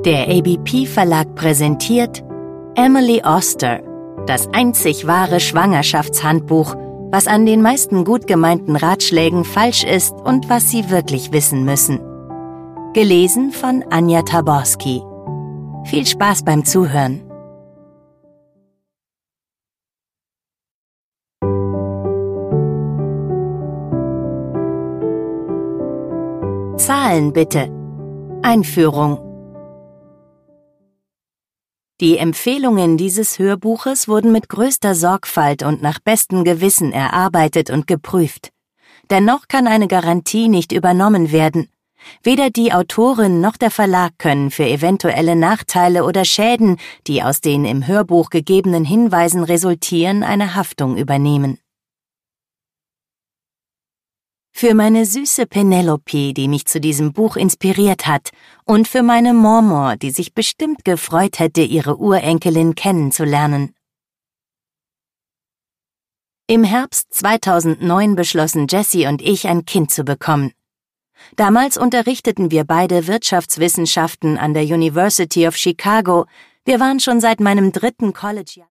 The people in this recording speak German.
Der ABP-Verlag präsentiert Emily Oster, das einzig wahre Schwangerschaftshandbuch, was an den meisten gut gemeinten Ratschlägen falsch ist und was Sie wirklich wissen müssen. Gelesen von Anja Taborski. Viel Spaß beim Zuhören. Zahlen bitte. Einführung. Die Empfehlungen dieses Hörbuches wurden mit größter Sorgfalt und nach bestem Gewissen erarbeitet und geprüft. Dennoch kann eine Garantie nicht übernommen werden. Weder die Autorin noch der Verlag können für eventuelle Nachteile oder Schäden, die aus den im Hörbuch gegebenen Hinweisen resultieren, eine Haftung übernehmen. Für meine süße Penelope, die mich zu diesem Buch inspiriert hat, und für meine Mormor, die sich bestimmt gefreut hätte, ihre Urenkelin kennenzulernen. Im Herbst 2009 beschlossen Jessie und ich, ein Kind zu bekommen. Damals unterrichteten wir beide Wirtschaftswissenschaften an der University of Chicago. Wir waren schon seit meinem 3. College-Jahr